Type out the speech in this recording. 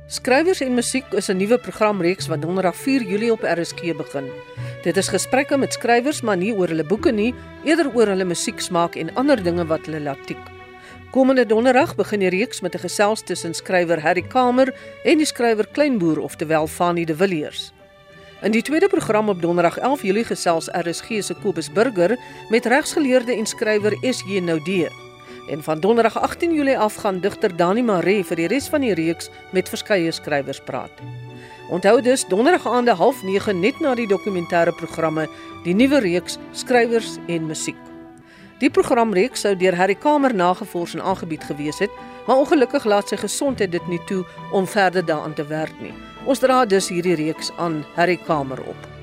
Skrywers en musiek is 'n nuwe programreeks wat donderdag 4 Julie op RSG begin. Dit is gesprekke met skrywers, maar nie oor hulle boeke nie, eerder oor hulle musieksmaak en ander dinge wat hulle laat tik. Komende donderdag begin die reeks met 'n gesels tussen skrywer Harry Kamer en die skrywer Kleinboer, oftewel Fanny de Villiers. In die tweede program op donderdag 11 Julie gesels RSG se Kobus Burger met regsgeleerde en skrywer S.J. Naudé. En van donderdag 18 Julie af gaan digter Dani Maree vir die res van die reeks met verskeie skrywers praat. Onthou dus donderdag aande 8:30 net na die dokumentêre programme, die nuwe reeks Skrywers en Musiek. Die programreeks sou deur Harry Kamer nagevors en aangebied gewees het, maar ongelukkig laat sy gesondheid dit nie toe om verder daaraan te werk nie. Ons dra dus hierdie reeks aan Harry Kamer op.